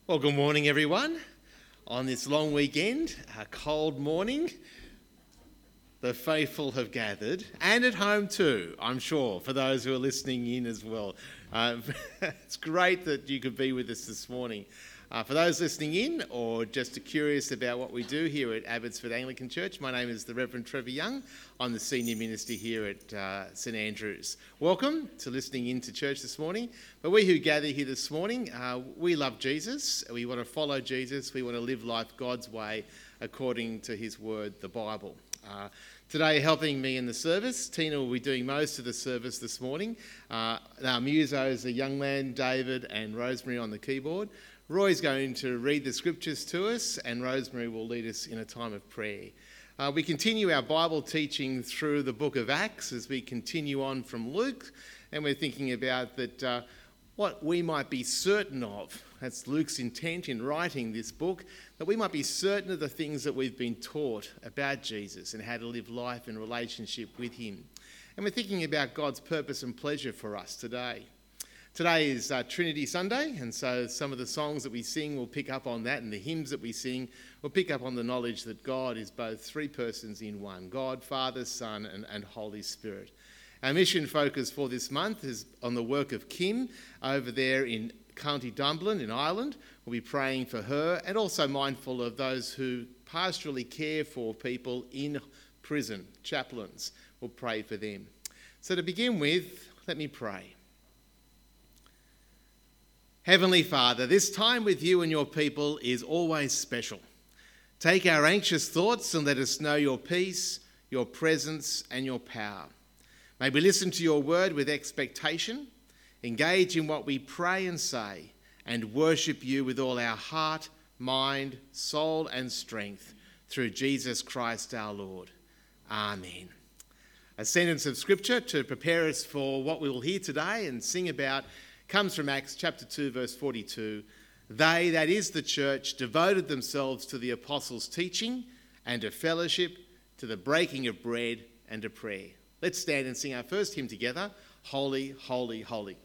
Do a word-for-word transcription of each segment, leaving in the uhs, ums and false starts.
Well, good morning, everyone. On this long weekend, a cold morning, the faithful have gathered, and at home too, I'm sure, for those who are listening in as well. Uh, it's great that you could be with us this morning. Uh, for those listening in or just curious about what we do here at Abbotsford Anglican Church, my name is the Reverend Trevor Young. I'm the Senior Minister here at uh, St Andrews. Welcome to listening in to church this morning. But we who gather here this morning, uh, we love Jesus. We want to follow Jesus. We want to live life God's way according to his word, the Bible. Uh, Today, helping me in the service, Tina will be doing most of the service this morning. Uh, our musos, the young man, David and Rosemary on the keyboard. Roy's going to read the scriptures to us, and Rosemary will lead us in a time of prayer. Uh, we continue our Bible teaching through the book of Acts as we continue on from Luke, and we're thinking about that uh, what we might be certain of. That's Luke's intent in writing this book, that we might be certain of the things that we've been taught about Jesus and how to live life in relationship with him. And we're thinking about God's purpose and pleasure for us today. Today is uh, Trinity Sunday, and so some of the songs that we sing will pick up on that, and the hymns that we sing will pick up on the knowledge that God is both three persons in one, God, Father, Son, and, and Holy Spirit. Our mission focus for this month is on the work of Kim over there in County Dunblin in Ireland. We'll be praying for her and also mindful of those who pastorally care for people in prison, chaplains. We'll pray for them. So to begin with, let me pray. Heavenly Father, this time with you and your people is always special. Take our anxious thoughts and let us know your peace, your presence, and your power. May we listen to your word with expectation, engage in what we pray and say, and worship you with all our heart, mind, soul, and strength through Jesus Christ our Lord. Amen. A sentence of scripture to prepare us for what we will hear today and sing about comes from Acts chapter two, verse forty-two. They, that is the church, devoted themselves to the apostles' teaching and to fellowship, to the breaking of bread and to prayer. Let's stand and sing our first hymn together, Holy, Holy, Holy.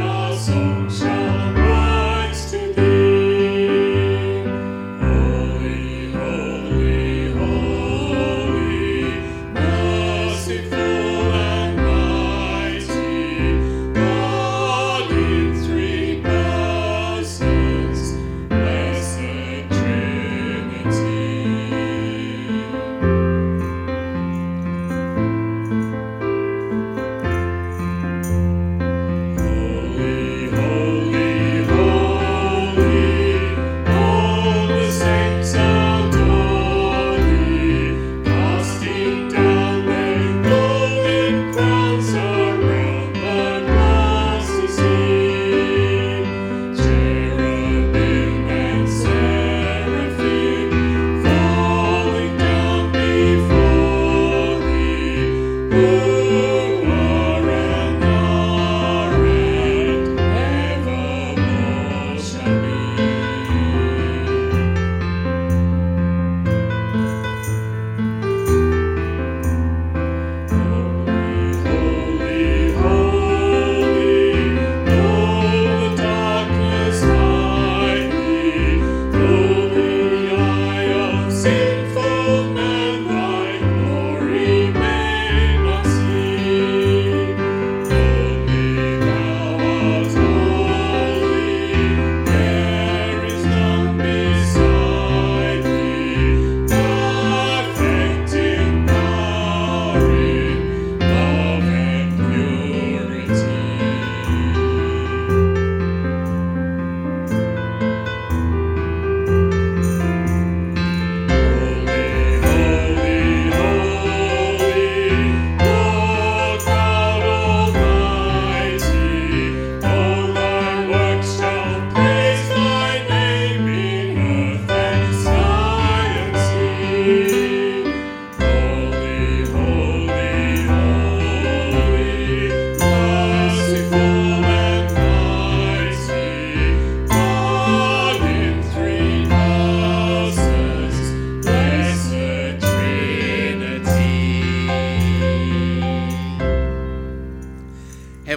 Shall rise to thee, holy.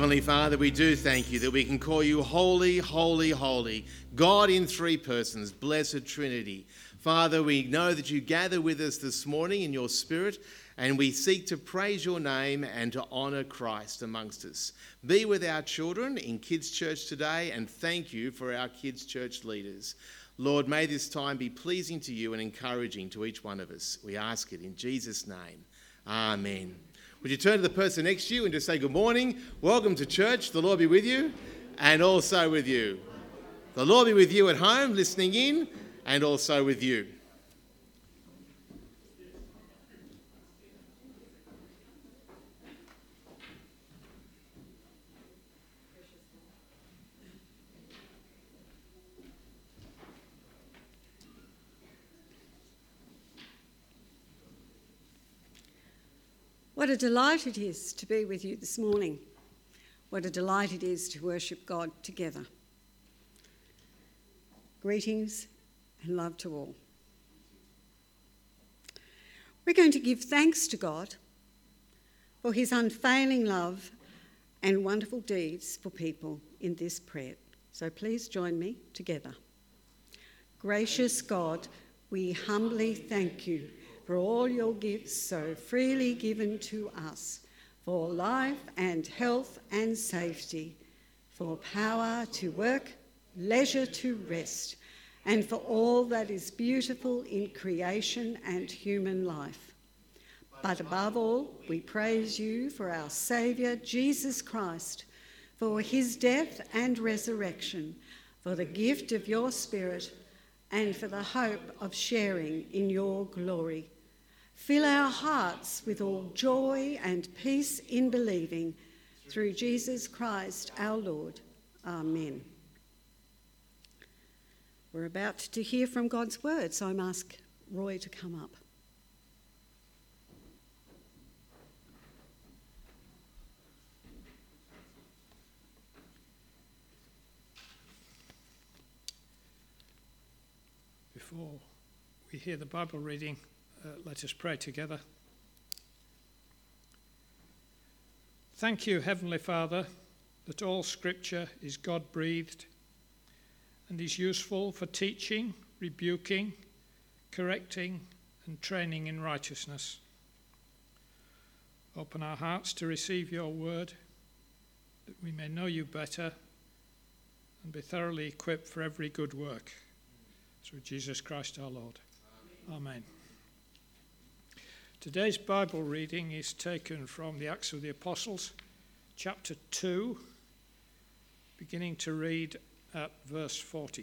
Heavenly Father, we do thank you that we can call you holy, holy, holy, God in three persons, blessed Trinity. Father, we know that you gather with us this morning in your Spirit, and we seek to praise your name and to honour Christ amongst us. Be with our children in Kids Church today, and thank you for our Kids Church leaders. Lord, may this time be pleasing to you and encouraging to each one of us. We ask it in Jesus' name. Amen. Would you turn to the person next to you and just say good morning, welcome to church, the Lord be with you, and also with you. The Lord be with you at home, listening in, and also with you. What a delight it is to be with you this morning. What a delight it is to worship God together. Greetings and love to all. We're going to give thanks to God for his unfailing love and wonderful deeds for people in this prayer. So please join me together. Gracious God, we humbly thank you for all your gifts so freely given to us, for life and health and safety, for power to work, leisure to rest, and for all that is beautiful in creation and human life. But above all, we praise you for our Saviour, Jesus Christ, for his death and resurrection, for the gift of your Spirit, and for the hope of sharing in your glory. Fill our hearts with all joy and peace in believing, through Jesus Christ our Lord. Amen. We're about to hear from God's word, so I'm ask Roy to come up. Before we hear the Bible reading, uh, let us pray together. Thank you, Heavenly Father, that all Scripture is God-breathed and is useful for teaching, rebuking, correcting, and training in righteousness. Open our hearts to receive your word, that we may know you better and be thoroughly equipped for every good work. Through Jesus Christ our Lord. Amen. Amen. Today's Bible reading is taken from the Acts of the Apostles, chapter two, beginning to read at verse forty.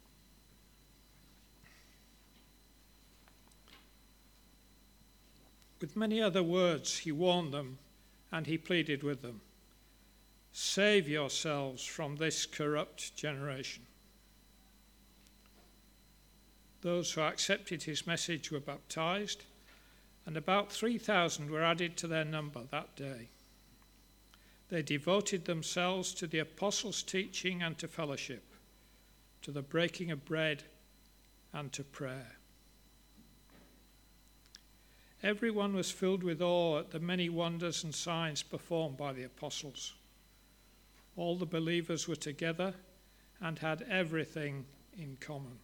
With many other words he warned them, and he pleaded with them, "Save yourselves from this corrupt generation." Those who accepted his message were baptized, and about three thousand were added to their number that day. They devoted themselves to the apostles' teaching and to fellowship, to the breaking of bread and to prayer. Everyone was filled with awe at the many wonders and signs performed by the apostles. All the believers were together and had everything in common.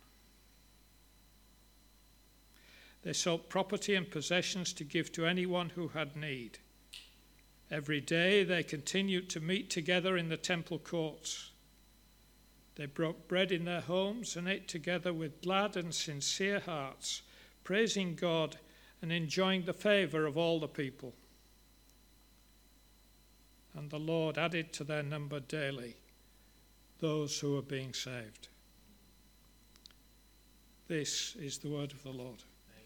They sold property and possessions to give to anyone who had need. Every day they continued to meet together in the temple courts. They broke bread in their homes and ate together with glad and sincere hearts, praising God and enjoying the favor of all the people. And the Lord added to their number daily those who were being saved. This is the word of the Lord.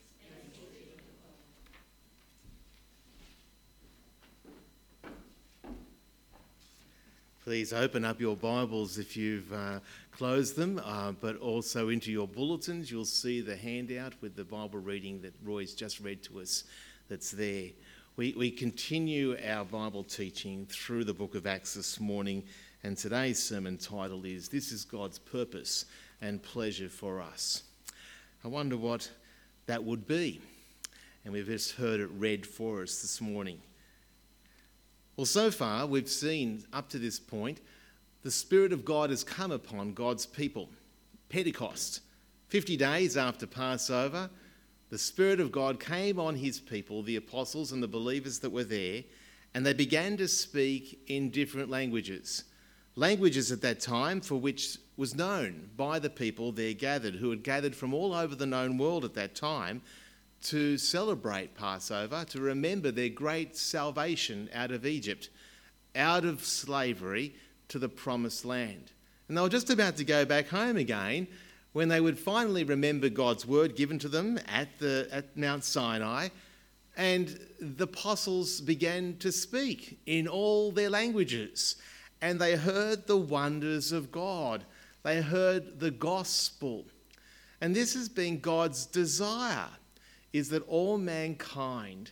Please open up your Bibles if you've uh, closed them, uh, but also into your bulletins. You'll see the handout with the Bible reading that Roy's just read to us that's there. We, we continue our Bible teaching through the book of Acts this morning, and today's sermon title is, "This is God's Purpose and Pleasure for Us." I wonder what that would be, and we've just heard it read for us this morning. Well, so far we've seen up to this point the Spirit of God has come upon God's people. Pentecost, fifty days after Passover, the Spirit of God came on his people, the apostles and the believers that were there, and they began to speak in different languages. Languages at that time for which was known by the people there gathered, who had gathered from all over the known world at that time to celebrate Passover, to remember their great salvation out of Egypt, out of slavery to the promised land. And they were just about to go back home again when they would finally remember God's word given to them at, the, at Mount Sinai, and the apostles began to speak in all their languages, and they heard the wonders of God. They heard the gospel. And this has been God's desire, is that all mankind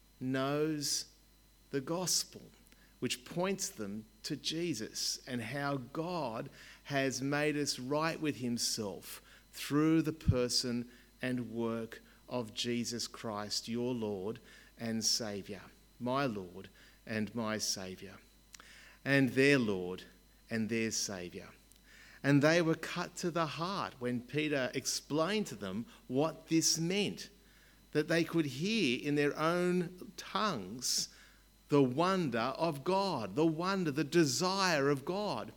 knows the gospel, which points them to Jesus and how God has made us right with himself through the person and work of Jesus Christ, your Lord and Saviour, my Lord and my Saviour, and their Lord and their Saviour. And they were cut to the heart when Peter explained to them what this meant, that they could hear in their own tongues the wonder of God, the wonder, the desire of God.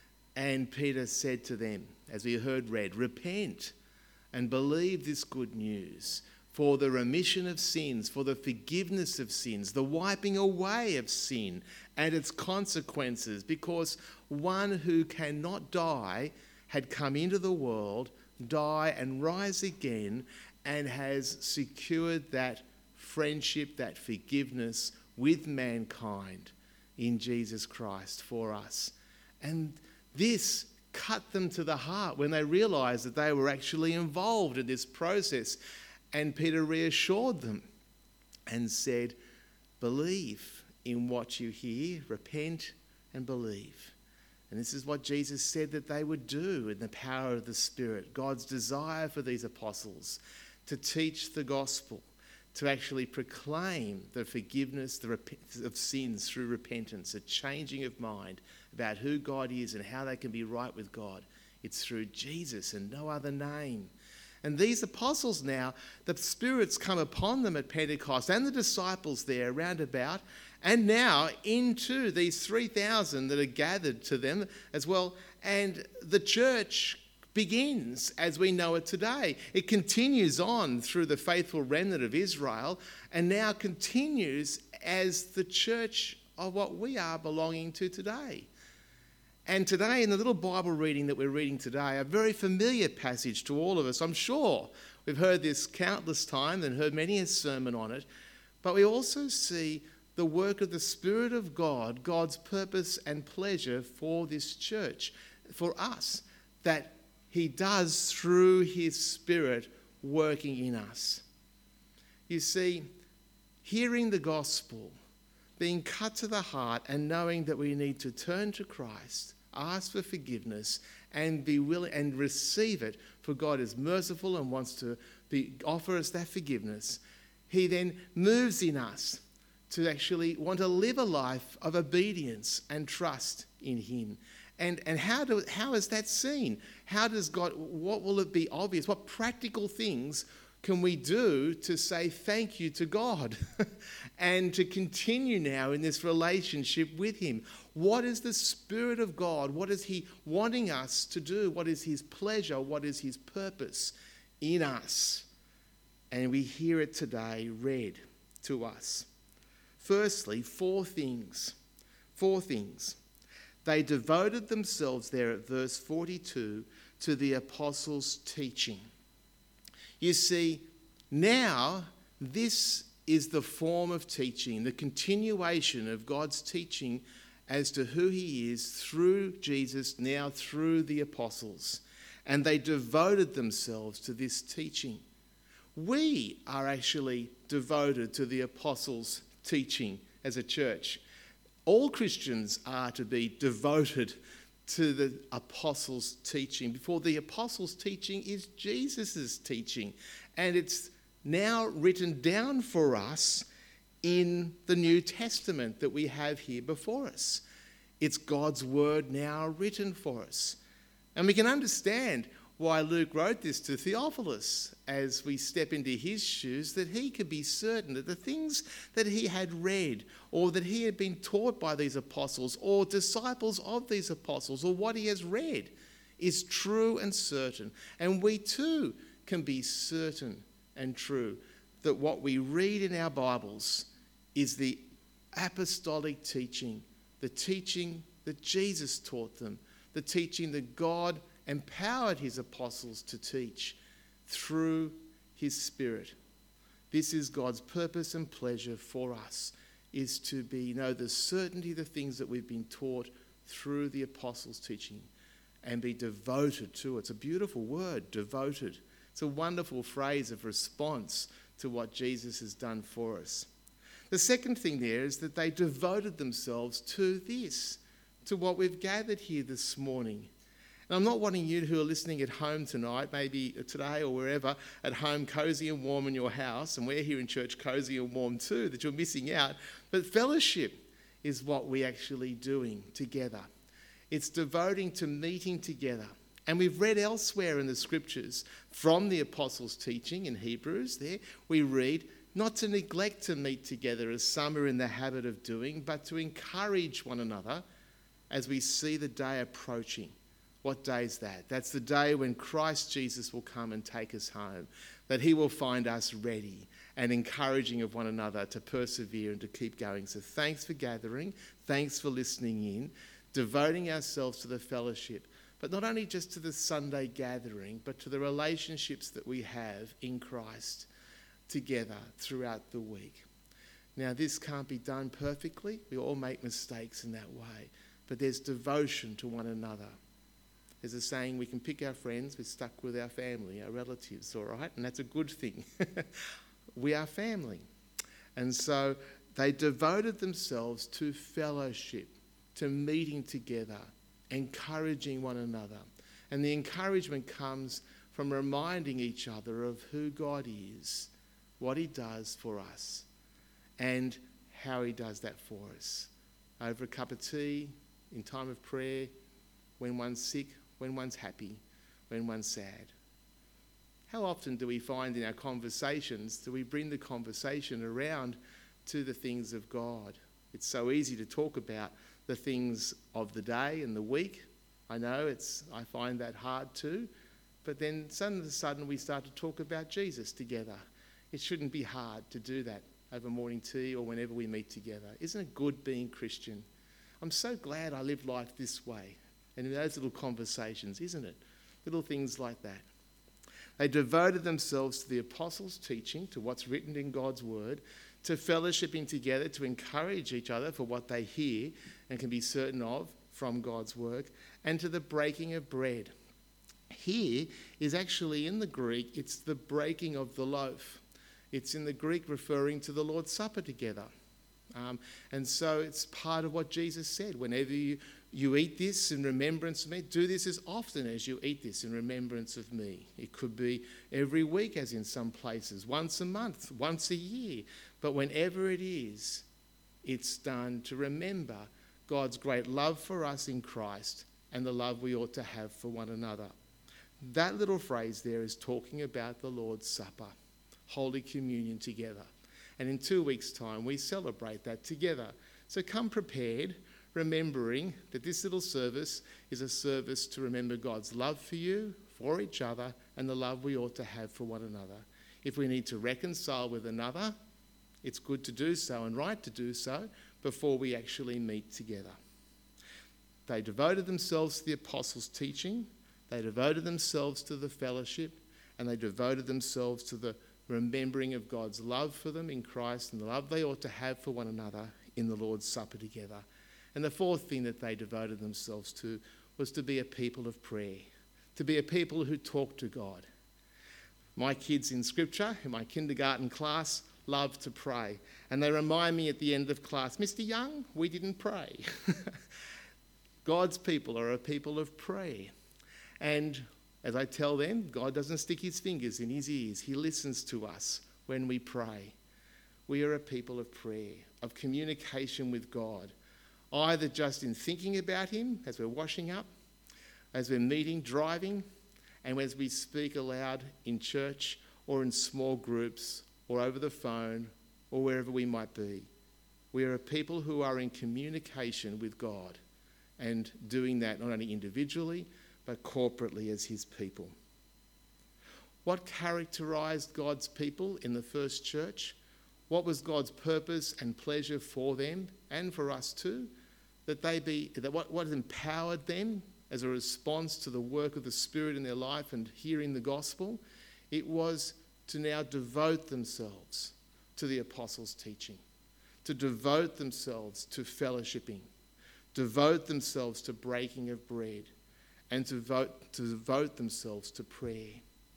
And Peter said to them, as we heard read, repent and believe this good news for the remission of sins, for the forgiveness of sins, the wiping away of sin and its consequences, because one who cannot die had come into the world, die and rise again, and has secured that friendship, that forgiveness with mankind in Jesus Christ for us. And this cut them to the heart when they realised that they were actually involved in this process. And Peter reassured them and said, believe in what you hear, repent and believe. And this is what Jesus said that they would do in the power of the Spirit. God's desire for these apostles to teach the gospel, to actually proclaim the forgiveness the rep- of sins through repentance, a changing of mind about who God is and how they can be right with God. It's through Jesus and no other name. And these apostles now, the Spirit's come upon them at Pentecost and the disciples there round about, and now into these three thousand that are gathered to them as well. And the church begins as we know it today. It continues on through the faithful remnant of Israel and now continues as the church of what we are belonging to today. And today, in the little Bible reading that we're reading today, a very familiar passage to all of us, I'm sure. We've heard this countless times and heard many a sermon on it. But we also see the work of the Spirit of God, God's purpose and pleasure for this church, for us, that he does through his Spirit working in us. You see, hearing the gospel, being cut to the heart and knowing that we need to turn to Christ, ask for forgiveness and be willing and receive it, for God is merciful and wants to be, offer us that forgiveness. He then moves in us to actually want to live a life of obedience and trust in him. And, and how do how is that seen? How does God, what will it be obvious? What practical things can we do to say thank you to God and to continue now in this relationship with him? What is the Spirit of God? What is he wanting us to do? What is his pleasure? What is his purpose in us? And we hear it today read to us. Firstly, four things. Four things. They devoted themselves there at verse forty-two to the apostles' teaching. You see, now this is the form of teaching, the continuation of God's teaching as to who he is through Jesus, now through the apostles. And they devoted themselves to this teaching. We are actually devoted to the apostles' teaching as a church. All Christians are to be devoted to the apostles' teaching. Before the apostles' teaching is Jesus' teaching. And it's now written down for us in the New Testament that we have here before us. It's God's word now written for us. And we can understand why Luke wrote this to Theophilus as we step into his shoes, that he could be certain that the things that he had read or that he had been taught by these apostles or disciples of these apostles or what he has read is true and certain. And we too can be certain and true that what we read in our Bibles is the apostolic teaching, the teaching that Jesus taught them, the teaching that God empowered his apostles to teach through his Spirit. This is God's purpose and pleasure for us, is to be, know the certainty of the things that we've been taught through the apostles' teaching and be devoted to it. It's a beautiful word, devoted. It's a wonderful phrase of response to what Jesus has done for us. The second thing there is that they devoted themselves to this, to what we've gathered here this morning. And I'm not wanting you who are listening at home tonight, maybe today or wherever, at home, cosy and warm in your house, and we're here in church cosy and warm too, that you're missing out. But fellowship is what we're actually doing together. It's devoting to meeting together. And we've read elsewhere in the scriptures from the apostles' teaching in Hebrews there, we read not to neglect to meet together as some are in the habit of doing, but to encourage one another as we see the day approaching. What day is that? That's the day when Christ Jesus will come and take us home, that he will find us ready and encouraging of one another to persevere and to keep going. So thanks for gathering. Thanks for listening in, devoting ourselves to the fellowship, but not only just to the Sunday gathering, but to the relationships that we have in Christ together throughout the week. Now, this can't be done perfectly. We all make mistakes in that way, but there's devotion to one another. There's a saying, we can pick our friends, we're stuck with our family, our relatives, all right? And that's a good thing. We are family. And so they devoted themselves to fellowship, to meeting together, encouraging one another. And the encouragement comes from reminding each other of who God is, what he does for us, and how he does that for us. Over a cup of tea, in time of prayer, when one's sick, when one's happy, when one's sad. How often do we find in our conversations, do we bring the conversation around to the things of God? It's so easy to talk about the things of the day and the week. I know it's, I find that hard too. But then suddenly, sudden we start to talk about Jesus together. It shouldn't be hard to do that over morning tea or whenever we meet together. Isn't it good being Christian? I'm so glad I live life this way. And in those little conversations, isn't it? Little things like that. They devoted themselves to the apostles' teaching, to what's written in God's word, to fellowshipping together, to encourage each other for what they hear and can be certain of from God's work, and to the breaking of bread. Here is actually in the Greek, it's the breaking of the loaf. It's in the Greek referring to the Lord's Supper together. Um, and so it's part of what Jesus said. Whenever you, you eat this in remembrance of me, do this as often as you eat this in remembrance of me. It could be every week, as in some places, once a month, once a year. But whenever it is, it's done to remember God's great love for us in Christ and the love we ought to have for one another. That little phrase there is talking about the Lord's Supper, Holy Communion together. And in two weeks' time, we celebrate that together. So come prepared, remembering that this little service is a service to remember God's love for you, for each other, and the love we ought to have for one another. If we need to reconcile with another, it's good to do so and right to do so before we actually meet together. They devoted themselves to the apostles' teaching, they devoted themselves to the fellowship, and they devoted themselves to the remembering of God's love for them in Christ and the love they ought to have for one another in the Lord's Supper together. And the fourth thing that they devoted themselves to was to be a people of prayer, to be a people who talk to God. My kids in Scripture, in my kindergarten class, love to pray. And they remind me at the end of class, Mister Young, we didn't pray. God's people are a people of prayer. And as I tell them, God doesn't stick his fingers in his ears. He listens to us when we pray. We are a people of prayer, of communication with God, either just in thinking about him as we're washing up, as we're meeting, driving, and as we speak aloud in church or in small groups or over the phone or wherever we might be. We are a people who are in communication with God and doing that not only individually but corporately as his people. What characterised God's people in the first church? What was God's purpose and pleasure for them and for us too? That they be, that what, what empowered them as a response to the work of the Spirit in their life and hearing the gospel? It was to now devote themselves to the apostles' teaching, to devote themselves to fellowshipping, devote themselves to breaking of bread, and to devote, to devote themselves to prayer.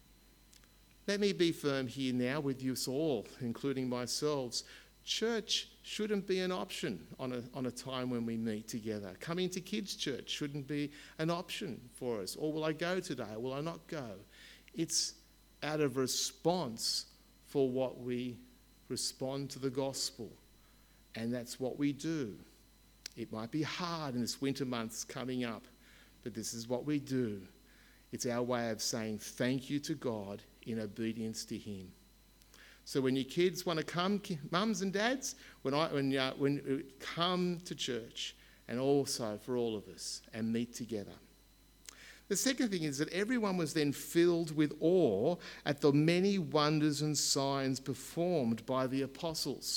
Let me be firm here now with you all, including myself. Church shouldn't be an option on a, on a time when we meet together. Coming to kids' church shouldn't be an option for us. Or will I go today? Or will I not go? It's out of response for what we respond to the gospel. And that's what we do. It might be hard in this winter months coming up, but this is what we do. It's our way of saying thank you to God in obedience to him. So when your kids want to come, mums and dads, when I when uh, when uh, come to church, and also for all of us, and meet together. The second thing is that everyone was then filled with awe at the many wonders and signs performed by the apostles.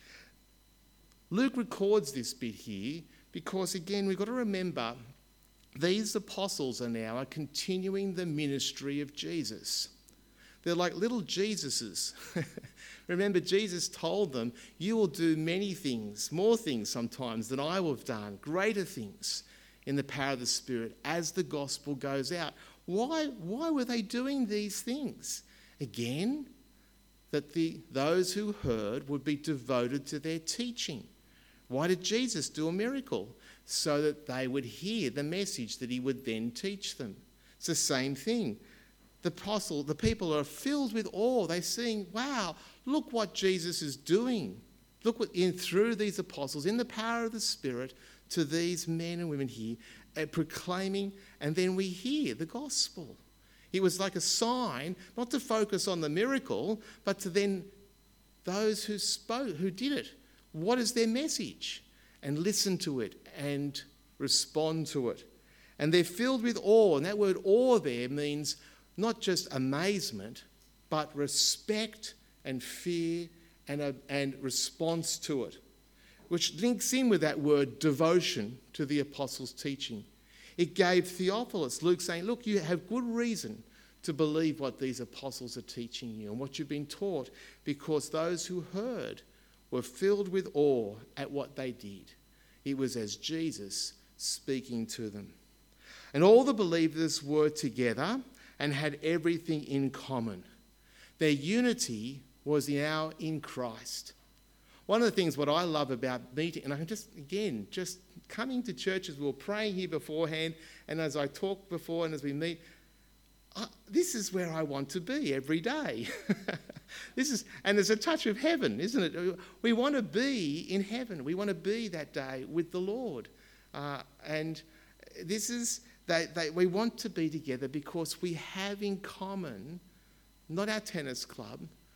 Luke records this bit here because, again, we've got to remember these apostles are now are continuing the ministry of Jesus. They're like little Jesuses. Remember, Jesus told them, you will do many things, more things sometimes than I will have done, greater things in the power of the Spirit as the gospel goes out. Why, why were they doing these things? Again, that the, those who heard would be devoted to their teaching. Why did Jesus do a miracle? So that they would hear the message that he would then teach them. It's the same thing. The apostle, the people are filled with awe. They're seeing, wow, look what Jesus is doing. Look what in through these apostles, in the power of the Spirit, to these men and women here, uh, proclaiming, and then we hear the gospel. It was like a sign, not to focus on the miracle, but to then those who spoke, who did it. What is their message? And listen to it and respond to it. And they're filled with awe, and that word awe there means not just amazement, but respect and fear and, a, and response to it, which links in with that word devotion to the apostles' teaching. It gave Theophilus, Luke saying, look, you have good reason to believe what these apostles are teaching you and what you've been taught, because those who heard were filled with awe at what they did. It was as Jesus speaking to them. And all the believers were together and had everything in common. Their unity was now in Christ. One of the things what I love about meeting, and I can just, again, just coming to churches, we were praying here beforehand, and as I talk before and as we meet, uh, this is where I want to be every day. This is, and there's a touch of heaven, isn't it? We want to be in heaven. We want to be that day with the Lord. Uh, and this is, they, they, we want to be together because we have in common, not our tennis club,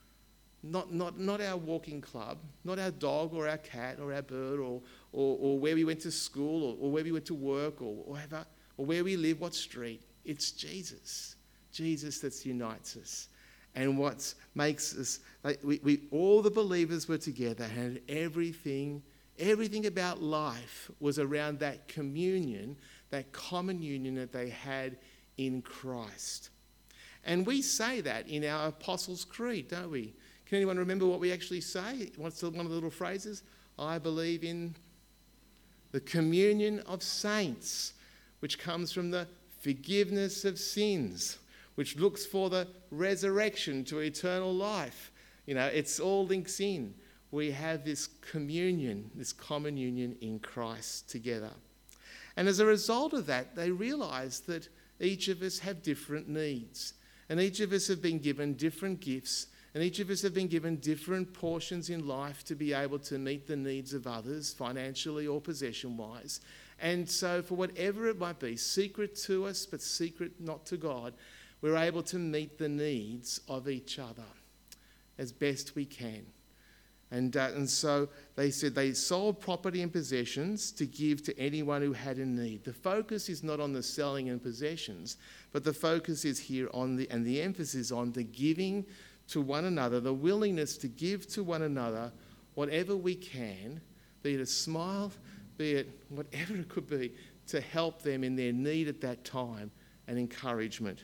not, not, not our walking club, not our dog or our cat or our bird or, or, or where we went to school or, or where we went to work or whatever, or where we live, what street. It's Jesus. Jesus that unites us. And what makes us, like we, we, all the believers were together, and everything, everything about life was around that communion, that common union that they had in Christ. And we say that in our Apostles' Creed, don't we? Can anyone remember what we actually say? What's the, one of the little phrases? I believe in the communion of saints, which comes from the forgiveness of sins, which looks for the resurrection to eternal life. You know, it's all links in. We have this communion, this common union in Christ together. And as a result of that, they realised that each of us have different needs. And each of us have been given different gifts And each of us have been given different portions in life to be able to meet the needs of others, financially or possession-wise. And so for whatever it might be, secret to us but secret not to God, we're able to meet the needs of each other as best we can. And, uh, and so they said they sold property and possessions to give to anyone who had a need. The focus is not on the selling and possessions, but the focus is here on the, and the emphasis on the giving to one another, the willingness to give to one another whatever we can, be it a smile, be it whatever it could be, to help them in their need at that time and encouragement.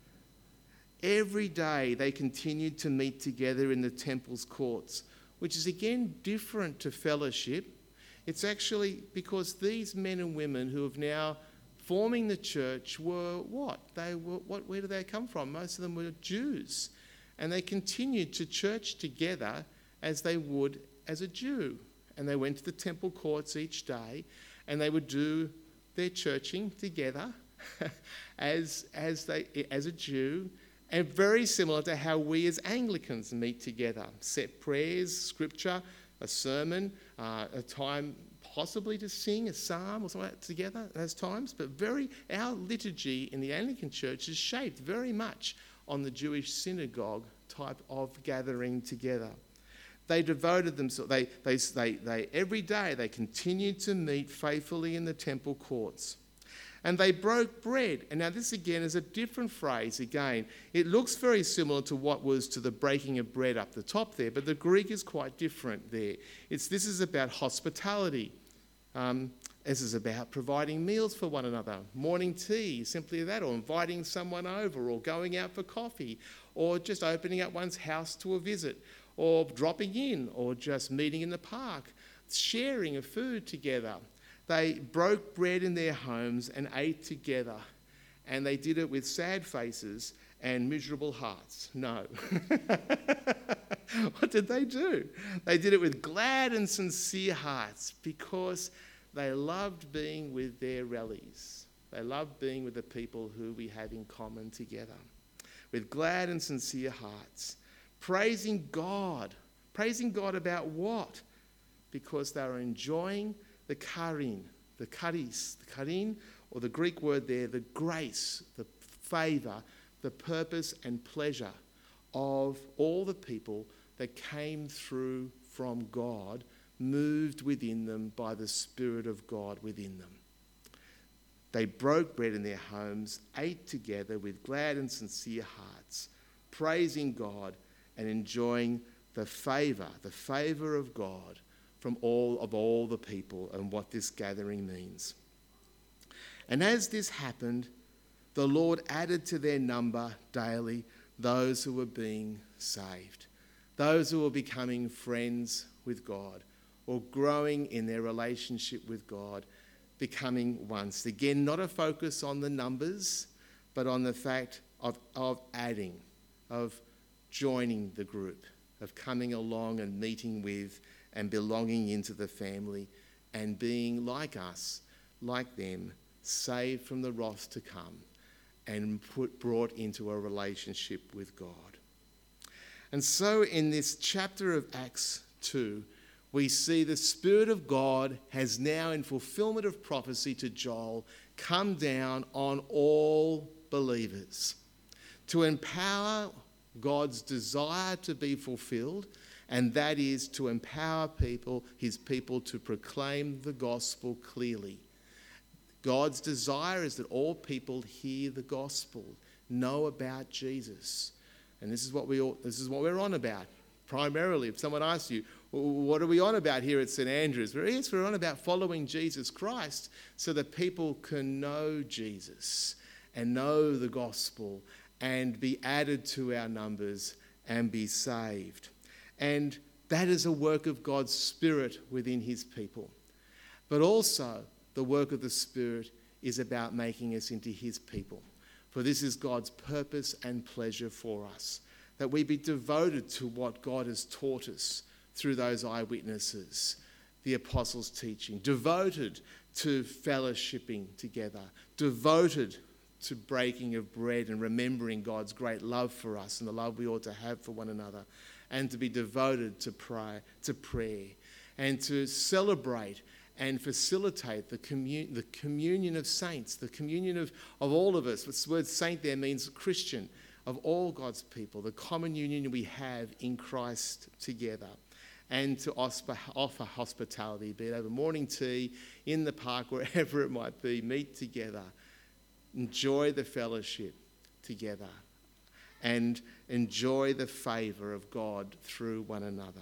Every day they continued to meet together in the temple's courts, which is again different to fellowship. It's actually because these men and women who have now forming the church were what? They were what? Where do they come from? Most of them were Jews, and they continued to church together as they would as a Jew. And they went to the temple courts each day, and they would do their churching together as as they as a Jew. And very similar to how we as Anglicans meet together. Set prayers, scripture, a sermon, uh, a time possibly to sing a psalm or something like that together at those times. But very, our liturgy in the Anglican Church is shaped very much on the Jewish synagogue type of gathering together. They devoted themselves, they, they, they, they, every day they continued to meet faithfully in the temple courts. And they broke bread. And now this again is a different phrase again. It looks very similar to what was to the breaking of bread up the top there, but the Greek is quite different there. It's, this is about hospitality. Um, this is about providing meals for one another. Morning tea, simply that, or inviting someone over, or going out for coffee, or just opening up one's house to a visit, or dropping in, or just meeting in the park, sharing of food together. They broke bread in their homes and ate together, and they did it with sad faces and miserable hearts. No. What did they do? They did it with glad and sincere hearts because they loved being with their rallies. They loved being with the people who we have in common together. With glad and sincere hearts, praising God. Praising God about what? Because they were enjoying the karin, the charis, the karin, or the Greek word there, the grace, the favour, the purpose and pleasure of all the people that came through from God, moved within them by the Spirit of God within them. They broke bread in their homes, ate together with glad and sincere hearts, praising God and enjoying the favour, the favour of God from all of all the people and what this gathering means. And as this happened, the Lord added to their number daily those who were being saved, those who were becoming friends with God or growing in their relationship with God, becoming once. Again, not a focus on the numbers, but on the fact of, of adding, of joining the group, of coming along and meeting with and belonging into the family and being like us, like them, saved from the wrath to come and put, brought into a relationship with God. And so in this chapter of Acts two, we see the Spirit of God has now, in fulfillment of prophecy to Joel, come down on all believers to empower God's desire to be fulfilled, and that is to empower people, his people, to proclaim the gospel clearly. God's desire is that all people hear the gospel, know about Jesus. And this is what we all, this is what we're on about. Primarily, if someone asks you, well, what are we on about here at St Andrews? Well, yes, we're on about following Jesus Christ so that people can know Jesus and know the gospel and be added to our numbers and be saved. And that is a work of God's Spirit within his people. But also, the work of the Spirit is about making us into his people. For this is God's purpose and pleasure for us, that we be devoted to what God has taught us through those eyewitnesses, the apostles' teaching, devoted to fellowshipping together, devoted to breaking of bread and remembering God's great love for us and the love we ought to have for one another, and to be devoted to pray, to prayer, and to celebrate and facilitate the, commun- the communion of saints, the communion of, of all of us. The word saint there means Christian, of all God's people, the common union we have in Christ together. And to offer hospitality, be it over morning tea, in the park, wherever it might be, meet together, enjoy the fellowship together, and enjoy the favour of God through one another.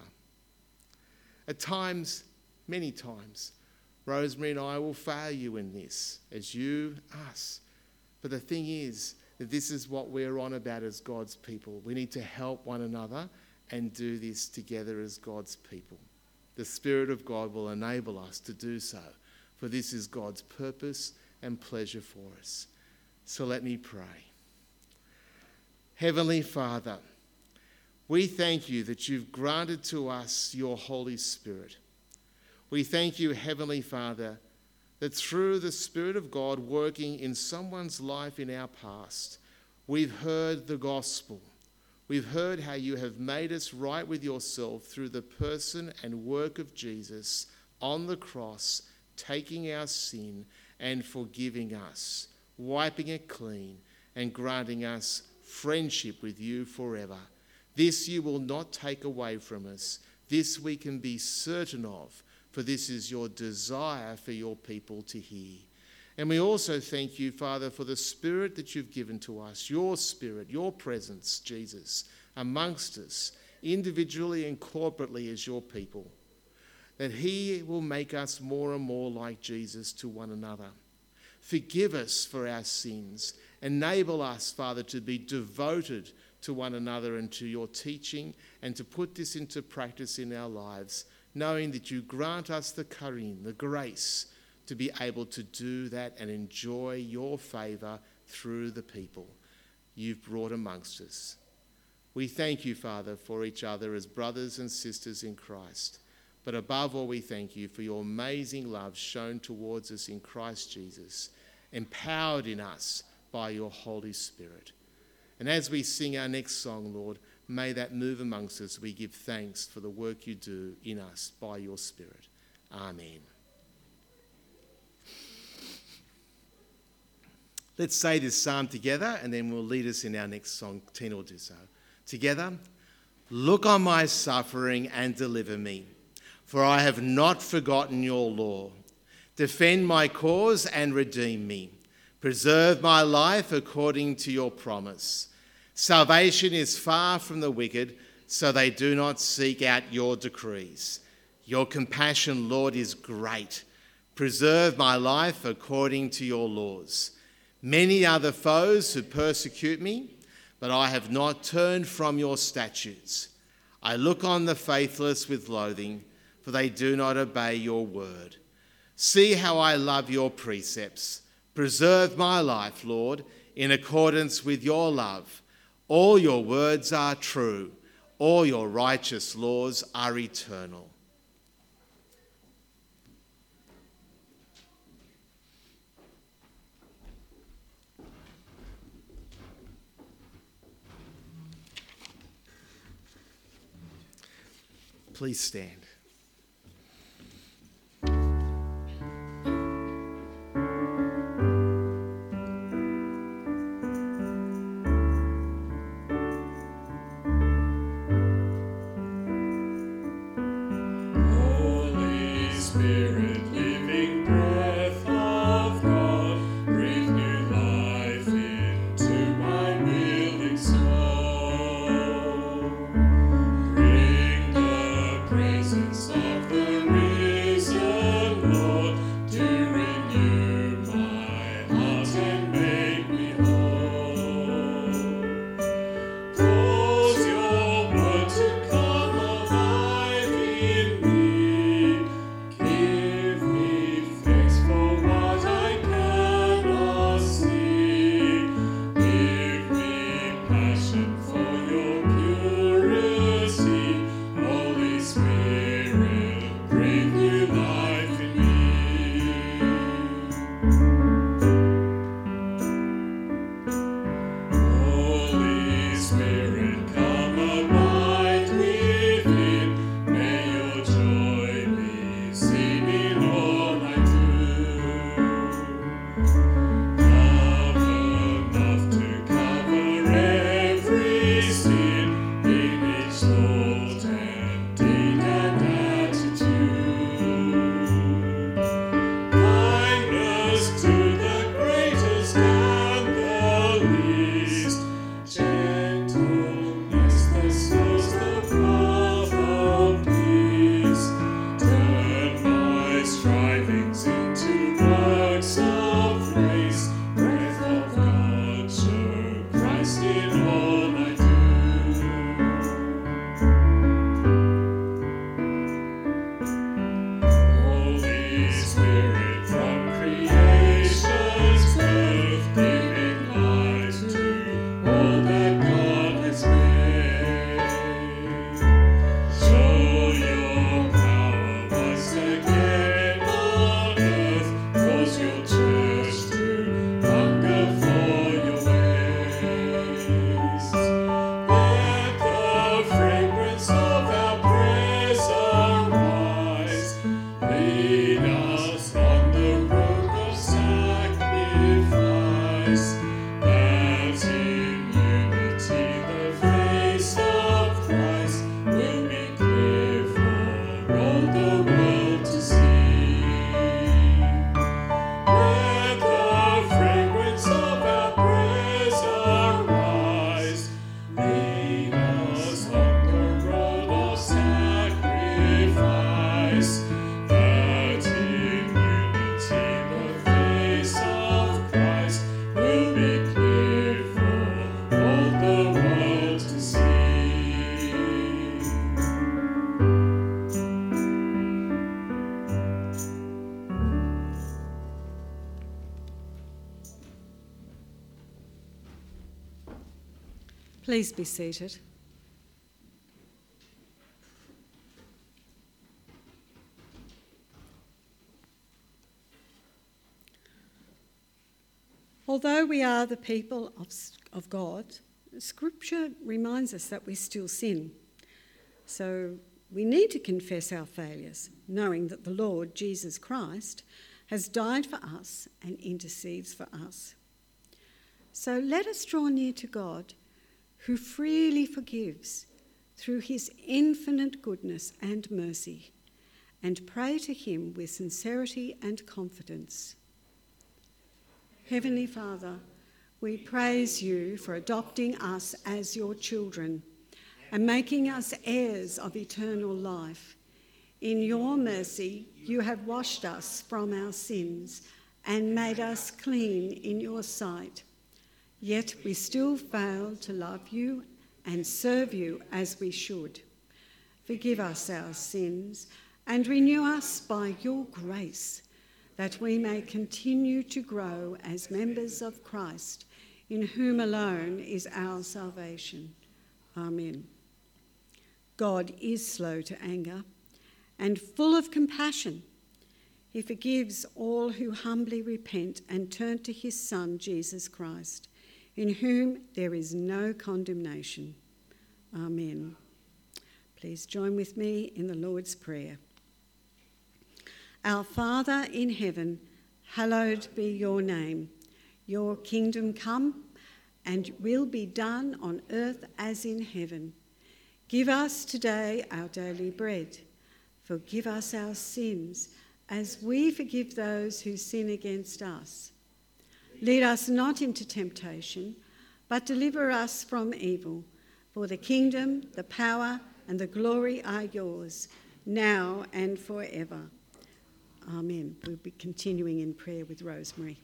At times, many times, Rosemary and I will fail you in this, as you, us. But the thing is that this is what we're on about as God's people. We need to help one another and do this together as God's people. The Spirit of God will enable us to do so, for this is God's purpose and pleasure for us. So let me pray. Heavenly Father, we thank you that you've granted to us your Holy Spirit. We thank you, Heavenly Father, that through the Spirit of God working in someone's life in our past, we've heard the gospel. We've heard how you have made us right with yourself through the person and work of Jesus on the cross, taking our sin and forgiving us, wiping it clean and granting us friendship with you forever. This you will not take away from us. This we can be certain of, for this is your desire for your people to hear. And we also thank you, Father, for the Spirit that you've given to us, your Spirit, your presence, Jesus, amongst us, individually and corporately as your people, that he will make us more and more like Jesus to one another. Forgive us for our sins. Enable us, Father, to be devoted to one another and to your teaching, and to put this into practice in our lives, knowing that you grant us the karim, the grace, to be able to do that and enjoy your favour through the people you've brought amongst us. We thank you, Father, for each other as brothers and sisters in Christ. But above all, we thank you for your amazing love shown towards us in Christ Jesus, empowered in us by your Holy Spirit. And as we sing our next song, Lord, may that move amongst us. We give thanks for the work you do in us by your Spirit. Amen. Let's say this psalm together, and then we'll lead us in our next song. Tina will do so. Together, look on my suffering and deliver me, for I have not forgotten your law. Defend my cause and redeem me. Preserve my life according to your promise. Salvation is far from the wicked, so they do not seek out your decrees. Your compassion, Lord, is great. Preserve my life according to your laws. Many are the foes who persecute me, but I have not turned from your statutes. I look on the faithless with loathing, for they do not obey your word. See how I love your precepts. Preserve my life, Lord, in accordance with your love. All your words are true. All your righteous laws are eternal. Please stand. Give Please be seated. Although we are the people of, of God, Scripture reminds us that we still sin. So we need to confess our failures, knowing that the Lord Jesus Christ has died for us and intercedes for us. So let us draw near to God, who freely forgives through his infinite goodness and mercy, and pray to him with sincerity and confidence. Heavenly Father, we praise you for adopting us as your children and making us heirs of eternal life. In your mercy, you have washed us from our sins and made us clean in your sight. Yet we still fail to love you and serve you as we should. Forgive us our sins and renew us by your grace, that we may continue to grow as members of Christ, in whom alone is our salvation. Amen. God is slow to anger and full of compassion. He forgives all who humbly repent and turn to his Son, Jesus Christ, in whom there is no condemnation. Amen. Please join with me in the Lord's Prayer. Our Father in heaven, hallowed be your name. Your kingdom come, and will be done on earth as in heaven. Give us today our daily bread. Forgive us our sins, as we forgive those who sin against us. Lead us not into temptation, but deliver us from evil. For the kingdom, the power, and the glory are yours, now and forever. Amen. We'll be continuing in prayer with Rosemary.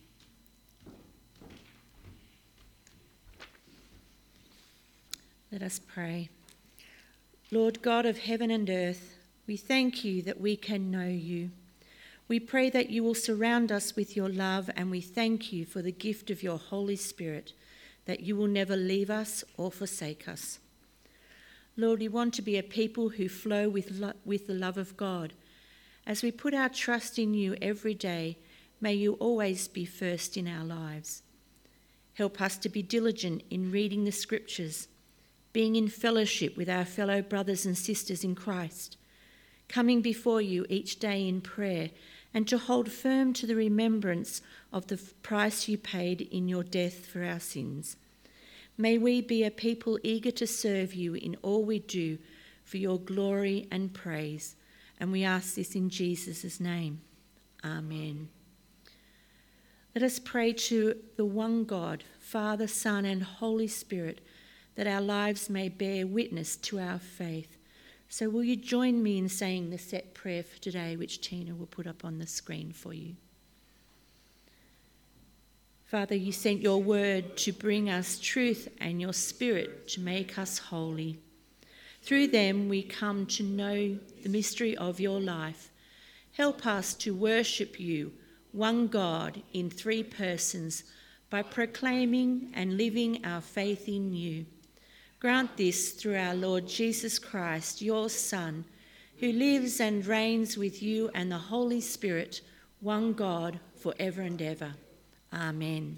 Let us pray. Lord God of heaven and earth, we thank you that we can know you. We pray that you will surround us with your love, and we thank you for the gift of your Holy Spirit, that you will never leave us or forsake us. Lord, we want to be a people who flow with, lo- with the love of God. As we put our trust in you every day, may you always be first in our lives. Help us to be diligent in reading the scriptures, being in fellowship with our fellow brothers and sisters in Christ, coming before you each day in prayer, and to hold firm to the remembrance of the price you paid in your death for our sins. May we be a people eager to serve you in all we do for your glory and praise. And we ask this in Jesus' name. Amen. Let us pray to the one God, Father, Son, and Holy Spirit, that our lives may bear witness to our faith. So will you join me in saying the set prayer for today, which Tina will put up on the screen for you. Father, you sent your word to bring us truth and your spirit to make us holy. Through them we come to know the mystery of your life. Help us to worship you, one God in three persons, by proclaiming and living our faith in you. Grant this through our Lord Jesus Christ, your Son, who lives and reigns with you and the Holy Spirit, one God, forever and ever. Amen.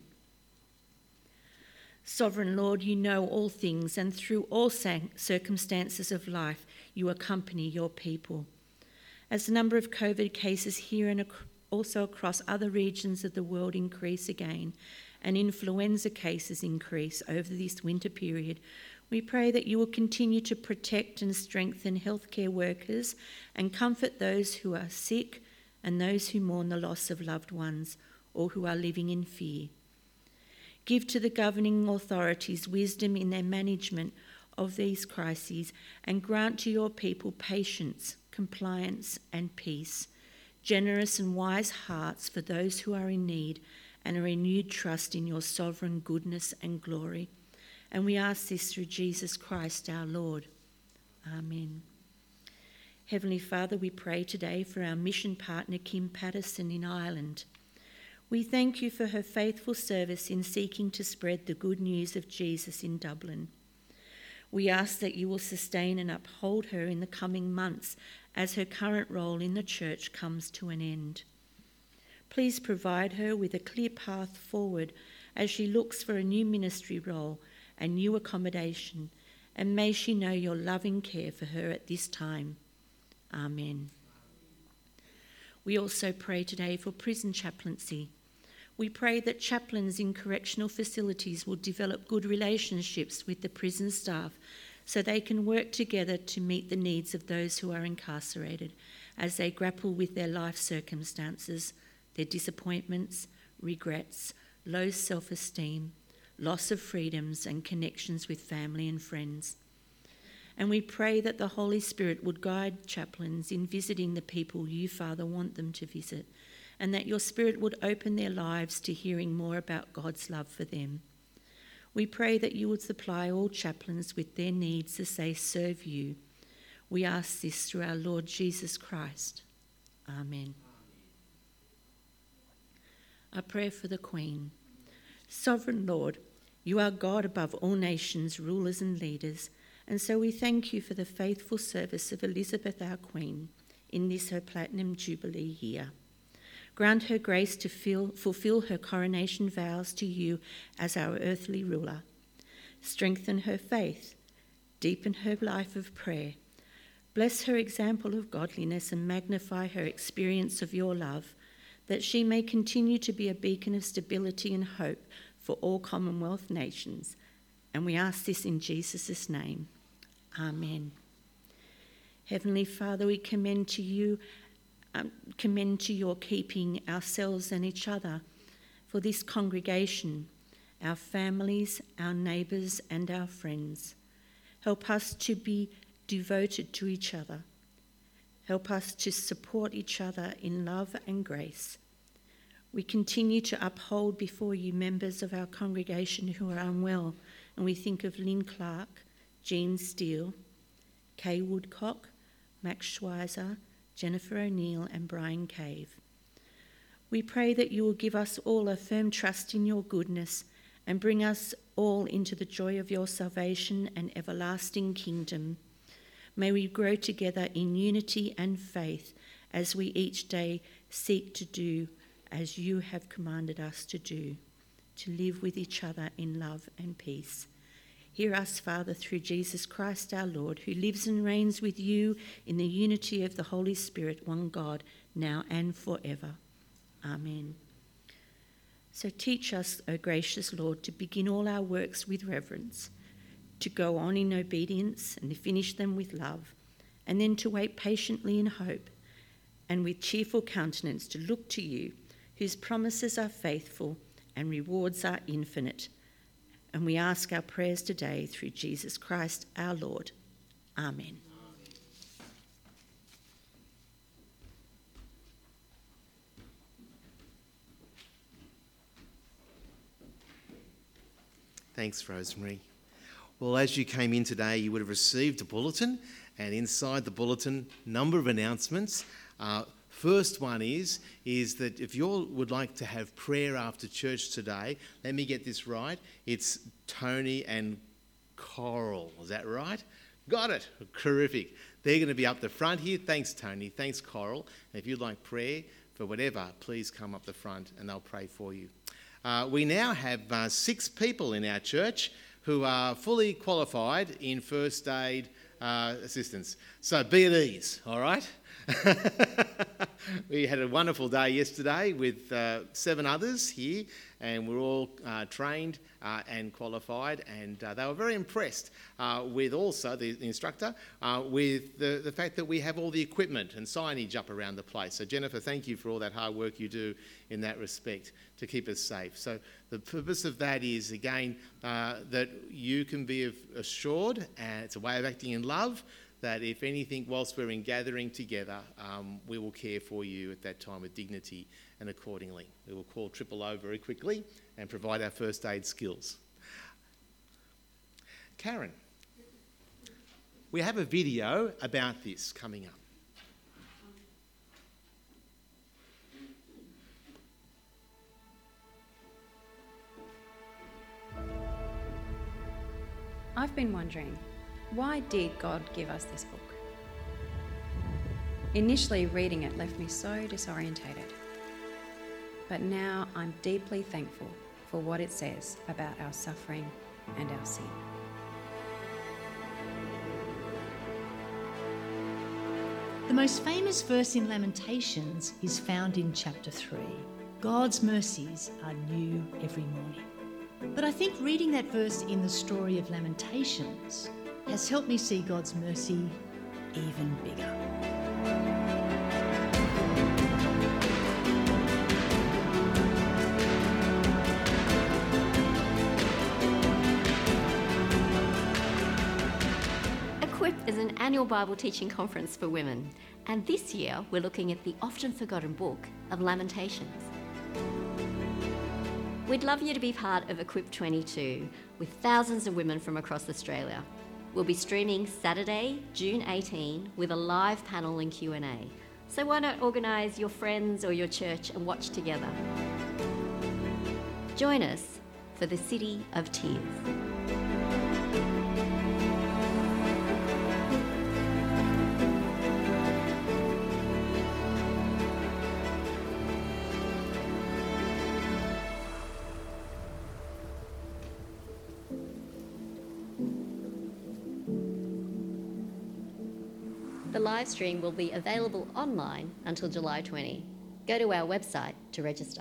Sovereign Lord, you know all things, and through all circumstances of life, you accompany your people. As the number of COVID cases here and also across other regions of the world increase again, and influenza cases increase over this winter period, we pray that you will continue to protect and strengthen healthcare workers and comfort those who are sick and those who mourn the loss of loved ones or who are living in fear. Give to the governing authorities wisdom in their management of these crises, and grant to your people patience, compliance, and peace, generous and wise hearts for those who are in need, and a renewed trust in your sovereign goodness and glory. And we ask this through Jesus Christ our Lord. Amen. Heavenly Father, we pray today for our mission partner Kim Patterson in Ireland. We thank you for her faithful service in seeking to spread the good news of Jesus in Dublin. We ask that you will sustain and uphold her in the coming months as her current role in the church comes to an end. Please provide her with a clear path forward as she looks for a new ministry role and new accommodation, and may she know your loving care for her at this time. Amen. We also pray today for prison chaplaincy. We pray that chaplains in correctional facilities will develop good relationships with the prison staff so they can work together to meet the needs of those who are incarcerated as they grapple with their life circumstances, their disappointments, regrets, low self-esteem, loss of freedoms and connections with family and friends. And we pray that the Holy Spirit would guide chaplains in visiting the people you, Father, want them to visit, and that your Spirit would open their lives to hearing more about God's love for them. We pray that you would supply all chaplains with their needs as they serve you. We ask this through our Lord Jesus Christ. Amen. Our prayer for the Queen. Sovereign Lord, you are God above all nations, rulers and leaders, and so we thank you for the faithful service of Elizabeth, our Queen, in this her Platinum Jubilee year. Grant her grace to feel, fulfill her coronation vows to you as our earthly ruler. Strengthen her faith, deepen her life of prayer. Bless her example of godliness and magnify her experience of your love, that she may continue to be a beacon of stability and hope for all Commonwealth nations. And we ask this in Jesus' name. Amen. Heavenly Father, we commend to you Um, commend to your keeping ourselves and each other, for this congregation, our families, our neighbours and our friends. Help us to be devoted to each other. Help us to support each other in love and grace. We continue to uphold before you members of our congregation who are unwell, and we think of Lynn Clark, Jean Steele, Kay Woodcock, Max Schweizer, Jennifer O'Neill and Brian Cave. We pray that you will give us all a firm trust in your goodness and bring us all into the joy of your salvation and everlasting kingdom. May we grow together in unity and faith as we each day seek to do as you have commanded us to do, to live with each other in love and peace. Hear us, Father, through Jesus Christ our Lord, who lives and reigns with you in the unity of the Holy Spirit, one God, now and forever. Amen. So teach us, O gracious Lord, to begin all our works with reverence, to go on in obedience and finish them with love, and then to wait patiently in hope and with cheerful countenance to look to you, whose promises are faithful and rewards are infinite. And we ask our prayers today through Jesus Christ our Lord. Amen. Thanks, Rosemary. Well, as you came in today, you would have received a bulletin, and inside the bulletin, number of announcements. Uh, First one is, is that if you would like to have prayer after church today, let me get this right, it's Tony and Coral, is that right? Got it, terrific. They're going to be up the front here. Thanks, Tony, thanks, Coral. And if you'd like prayer for whatever, please come up the front and they'll pray for you. Uh, we now have uh, six people in our church who are fully qualified in first aid uh, assistance. So be at ease, all right? We had a wonderful day yesterday with uh, seven others here, and we're all uh, trained uh, and qualified, and uh, they were very impressed uh, with also, the, the instructor, uh, with the, the fact that we have all the equipment and signage up around the place. So Jennifer, thank you for all that hard work you do in that respect to keep us safe. So the purpose of that is, again, uh, that you can be assured, and it's a way of acting in love, that if anything, whilst we're in gathering together, um, we will care for you at that time with dignity and accordingly. We will call Triple O very quickly and provide our first aid skills. Karen, we have a video about this coming up. I've been wondering, Why did God give us this book? Initially, reading it left me so disorientated. But now I'm deeply thankful for what it says about our suffering and our sin. The most famous verse in Lamentations is found in chapter three. God's mercies are new every morning. But I think reading that verse in the story of Lamentations has helped me see God's mercy even bigger. Equip is an annual Bible teaching conference for women, and this year we're looking at the often forgotten book of Lamentations. We'd love you to be part of Equip twenty-two with thousands of women from across Australia. We'll be streaming Saturday, June eighteenth with a live panel and Q and A. So why not organise your friends or your church and watch together? Join us for the City of Tears. The live stream will be available online until July twentieth. Go to our website to register.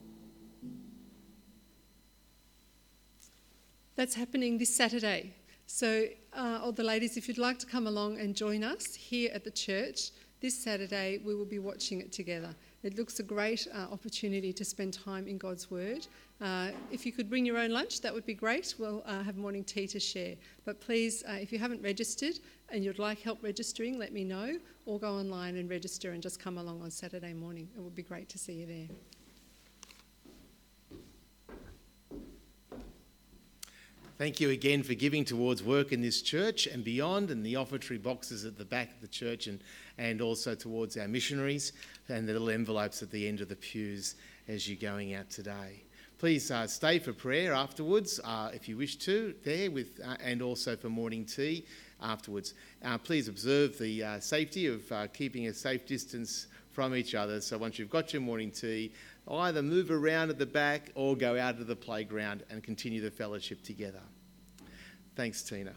That's happening this Saturday. So, uh, all the ladies, if you'd like to come along and join us here at the church, this Saturday we will be watching it together. It looks a great uh, opportunity to spend time in God's Word. Uh, if you could bring your own lunch, that would be great. We'll uh, have morning tea to share. But please, uh, if you haven't registered and you'd like help registering, let me know, or go online and register and just come along on Saturday morning. It would be great to see you there. Thank you again for giving towards work in this church and beyond, and the offertory boxes at the back of the church, and, and also towards our missionaries, and the little envelopes at the end of the pews as you're going out today. Please uh, stay for prayer afterwards uh, if you wish to, there, with uh, and also for morning tea afterwards. Uh, please observe the uh, safety of uh, keeping a safe distance from each other. So once you've got your morning tea, either move around at the back or go out to the playground and continue the fellowship together. Thanks, Tina.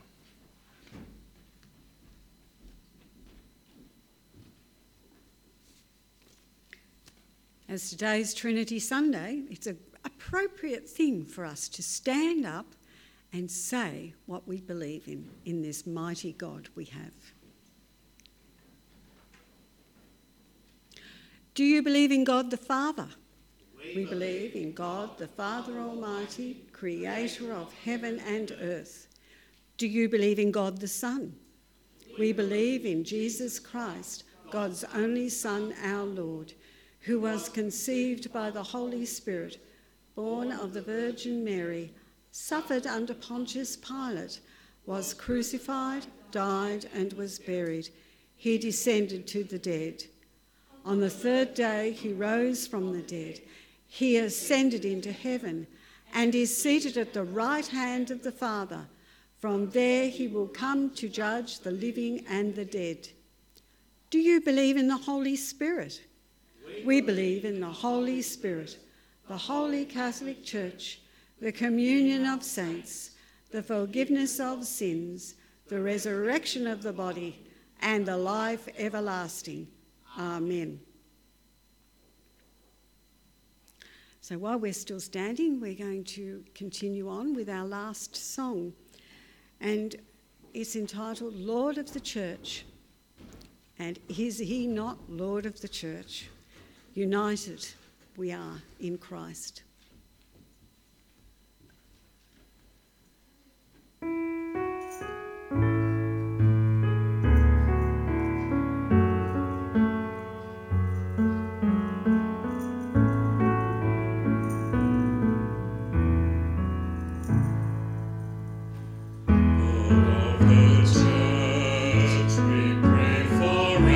As today's Trinity Sunday, it's an appropriate thing for us to stand up and say what we believe in, in this mighty God we have. Do you believe in God the Father? We believe in God the Father Almighty, creator of heaven and earth. Do you believe in God the Son? We believe in Jesus Christ, God's only Son, our Lord, who was conceived by the Holy Spirit, born of the Virgin Mary, suffered under Pontius Pilate, was crucified, died, and was buried. He descended to the dead. On the third day he rose from the dead. He ascended into heaven and is seated at the right hand of the Father. From there he will come to judge the living and the dead. Do you believe in the Holy Spirit? We believe in the Holy Spirit, the Holy Catholic Church, the communion of saints, the forgiveness of sins, the resurrection of the body, and the life everlasting. Amen. So while we're still standing, we're going to continue on with our last song. And it's entitled Lord of the Church. And is he not Lord of the Church? United we are in Christ.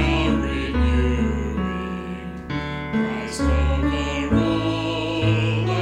Christ over all.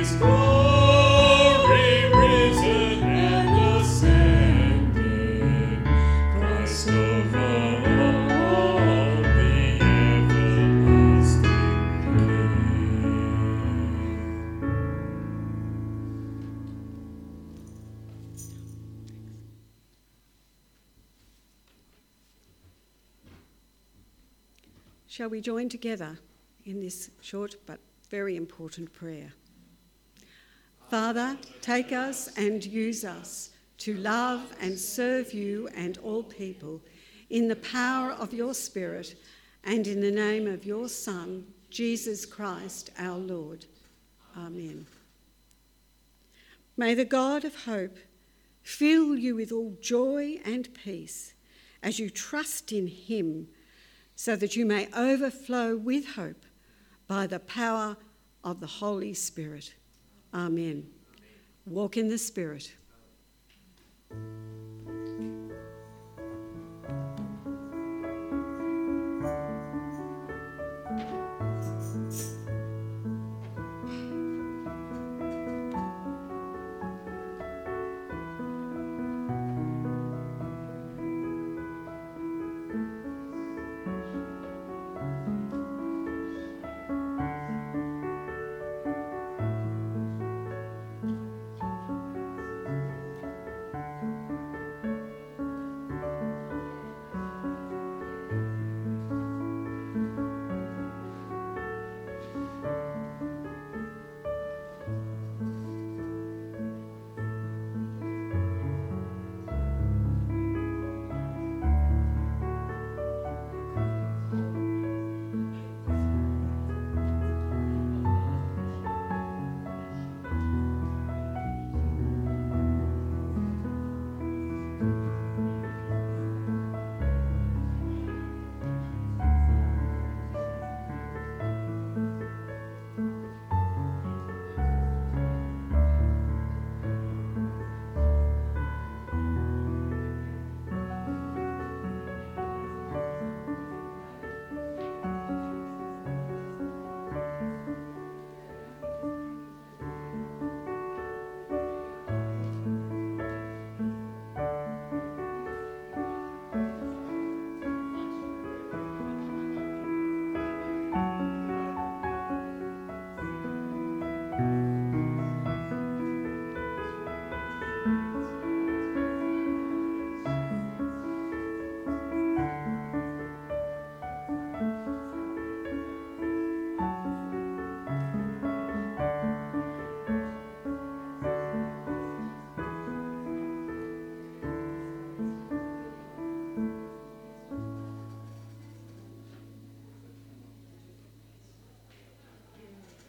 Shall we join together in this short but very important prayer? Father, take us and use us to love and serve you and all people in the power of your Spirit and in the name of your Son, Jesus Christ our Lord. Amen. May the God of hope fill you with all joy and peace as you trust in him, so that you may overflow with hope by the power of the Holy Spirit. Amen. Walk in the Spirit.